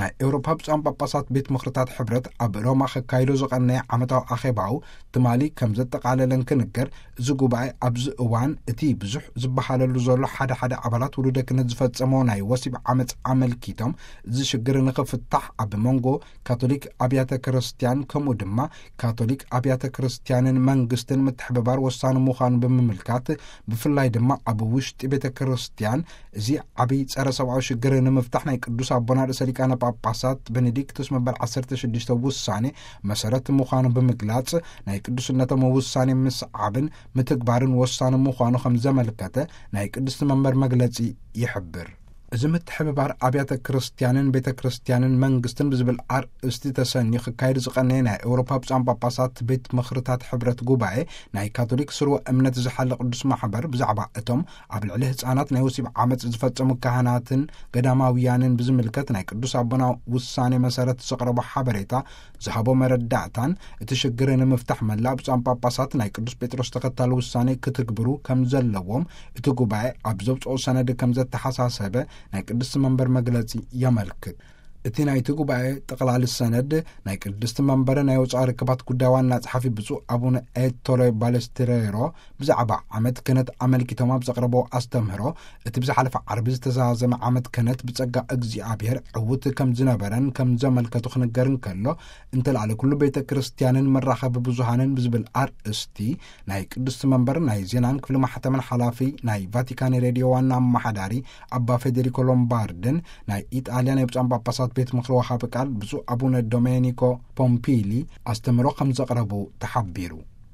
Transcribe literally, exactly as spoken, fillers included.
ናይ ኤውሮፓ ብጻን ጳጳሳት ቤት ምኽርታት ሕብረት ኣብ ሮማ ከካይዶ ዝቐነየ ዓመታዊ ኣኼባው ትማሊ ከም ዘጠቓለለን ክንገር እዚ ጉባኤ ኣብዚ እዋን እቲ ብዙሕ ዝበሃለሉ ዘሎ ሓደ ሓደ ኣባላት ውሉደ ክህነት ዝፈጸሞ ናይ ወሲብ ዓመፅ ኣመልኪቶም እዚ ሽግር ንኽፍታሕ ኣብ መንጎ ካቶሊክ ኣብያተ ክርስቲያን ከምኡ ድማ ካቶሊክ ኣብያተ ክርስቲያንን መንግስትን ምትሕብባር ወሳኒ ምዃኑ ብምምልካት ብፍላይ ድማ ኣብ ውሽጢ ቤተ ክርስቲያን እዚ ዓብይ ጸረ ሰብኣዊ ሽግር ንምፍታሕ ናይ ቅዱስ ኣቦና ርእሰ ሊቃነ ጳጳሳት ቤኔዲክቱስ መበል ዓሰርተ ሽዱሽተ ውሳኔ መሰረት ምዃኑ ብምግላጽ ናይ ቅዱስነቶም ውሳኔ ምስዓብን ምትግባርን ወሳኒ ምዃኑ ከም ዘመልከተ ናይ ቅዱስ መንበር መግለጺ ይሕብር። እዚ ምትሕብባር ኣብያተ ክርስቲያንን ቤተ ክርስቲያንን መንግስትን ብዝብል ኣርእስቲ ተሰኒዩ ክካየድ ዝቐነየ ናይ ኤውሮፓ ብጻን ጳጳሳት ቤት ምኽርታት ሕብረት ጉባኤ ናይ ካቶሊክ ስርወ እምነት ዝሓለ ቅዱስ ማሕበር ብዛዕባ እቶም ኣብ ልዕሊ ህፃናት ናይ ወሲብ ዓመፅ ዝፈጸሙ ካህናትን ገዳማውያንን ብዝምልከት ናይ ቅዱስ ኣቦና ውሳኔ መሰረት ዘቕረቦ ሓበሬታ ዝሃቦ መረዳእታን እቲ ሽግር ንምፍታሕ መላእ ብጻን ጳጳሳት ናይ ቅዱስ ጴጥሮስ ተኸታሊ ውሳኔ ክትግብሩ ከም ዘለዎም እቲ ጉባኤ ኣብ ዘብጽኦ ሰነድ ከም ዘተሓሳሰበ ናይ ቅድስት መንበር መግለጺ ያመልክት። እቲ ናይቲ ጉባኤ ጠቕላሊ ሰነድ ናይ ቅድስት መንበር ናይ ወጻኢ ርክባት ጉዳይ ዋና ጸሓፊ ብፁዕ ኣቡነ ኤቶሎ ባለስትሬሮ ብዛዕባ ዓመት ክህነት ኣመልኪቶም ኣብ ዘቕረቦ ኣስተምህሮ እቲ ብዝሓለፈ ዓርቢ ዝተዛዘመ ዓመት ክህነት ብጸጋ እግዚኣብሔር ዕውት ከም ዝነበረን ከም ዘመልከቱ ክንገርን ከሎ እንተላዕሊ ኩሉ ቤተ ክርስቲያንን መራኸቢ ብዙሃንን ብዝብል ኣርእስቲ ናይ ቅድስት መንበር ናይ ዜናን ክፍሊ ማሕተምን ሓላፊ ናይ ቫቲካን ሬድዮ ዋና ኣመሓዳሪ ኣባ ፌዴሪኮ ሎምባርድን ናይ ኢጣልያ ናይ ብጻን ጳጳሳት ቤት ምኽሪ ወሃቢ ቃል ብፁዕ ኣቡነ ዶሜኒኮ ፖምፒሊ ኣስተምህሮ ከም ዘቕረቡ ተሓቢሩ።